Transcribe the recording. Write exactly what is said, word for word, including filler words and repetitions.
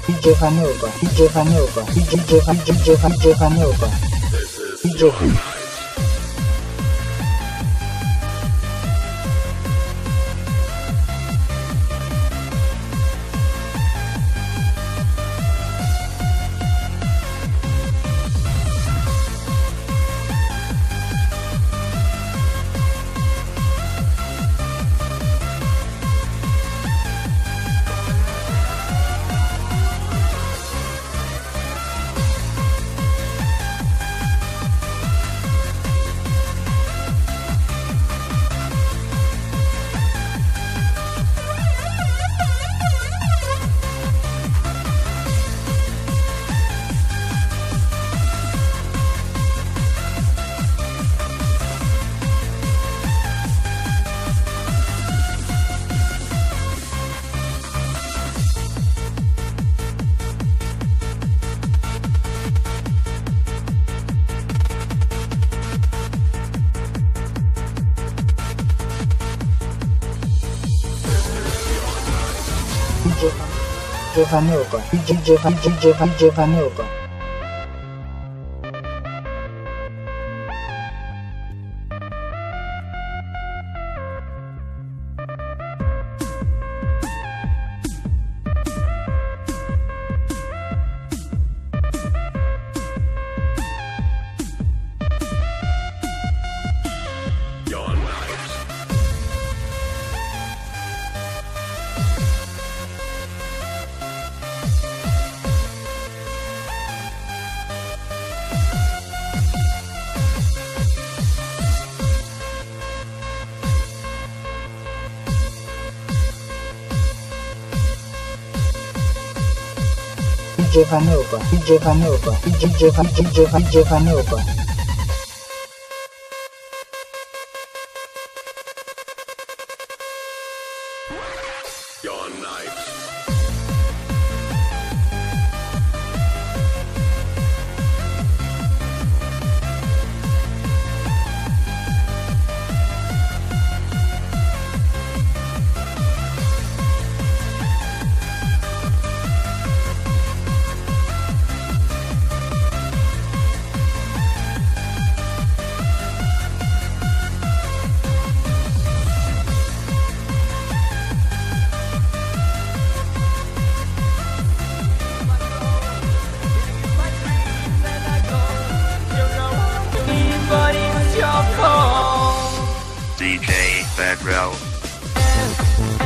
D J Vanilba, D J Vanilba, D J D J Vanilba, D J. D J Vanilba, D J D J D J Vanilba. D J Vanilba, D J Vanilba, D J D J D J Vanilba. Your night. D J Federal.